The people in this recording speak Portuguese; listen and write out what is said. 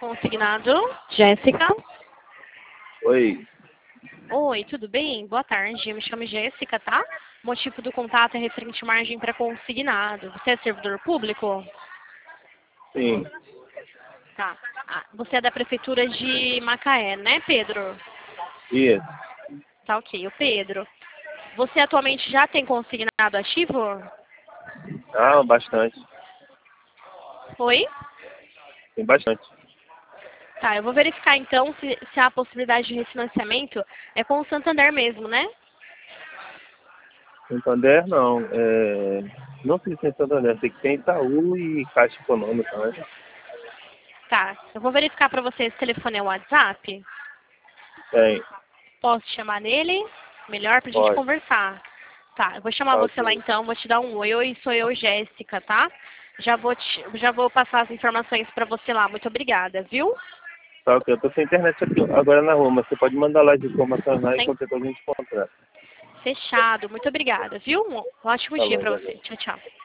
consignado. Jéssica. Oi. Oi, tudo bem? Boa tarde. Eu me chamo Jéssica, tá? O motivo do contato é referente à margem para consignado. Você é servidor público? Sim. Tá. Você é da Prefeitura de Macaé, né, Pedro? Isso. Tá ok. O Pedro, você atualmente já tem consignado ativo? Ah, bastante. Oi? Tem bastante. Tá, eu vou verificar então se há possibilidade de refinanciamento. É com o Santander mesmo, né? Santander, não. Não sei se tem Santander. Sei que tem Itaú e Caixa Econômica, né? Tá, eu vou verificar para você se o telefone é o WhatsApp. Tem. Posso te chamar nele? Melhor pra gente Pode. conversar. Tá, eu vou chamar Tá você lá ok. então, vou te dar um oi. Oi, sou eu, Jéssica, tá? Já vou passar as informações para você lá. Muito obrigada, viu? Tá ok. Eu tô sem internet aqui agora na rua, mas você pode mandar lá as informações lá e Sem... qualquer coisa a gente contrata. Fechado. Muito obrigada, viu? Um ótimo dia Falou, para valeu. você. Tchau, tchau.